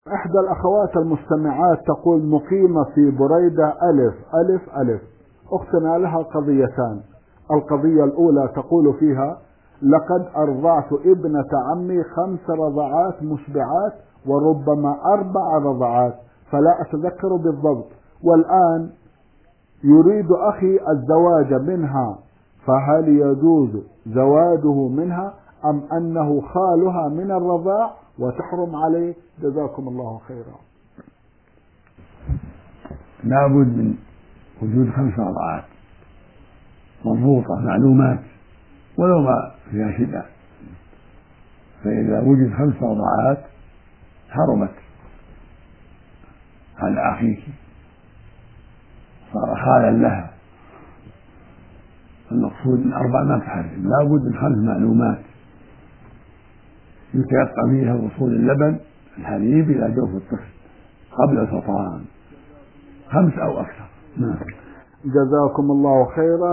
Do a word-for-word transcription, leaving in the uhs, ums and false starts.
إحدى الأخوات المستمعات تقول: مقيمة في بريدة ألف ألف ألف. أختنا لها قضيتان. القضية الأولى تقول فيها: لقد أرضعت ابنة عمي خمس رضعات مشبعات وربما أربع رضعات، فلا أتذكر بالضبط، والآن يريد أخي الزواج منها، فهل يجوز زواجه منها أم أنه خالها من الرضاع وتحرم عليه؟ جزاكم الله خيرا. لابد من وجود خمس رضعات مضبوطة معلومات ولو ما فيها شدة، فإذا وجد خمس رضعات حرمت على أخيك، صار خالا لها. المقصود من أربع ما تحرم، لابد من خمس معلومات يتيقن فيها وصول اللبن الحليب إلى جوف الطفل قبل الفطام، خمس أو أكثر. جزاكم الله خيرا.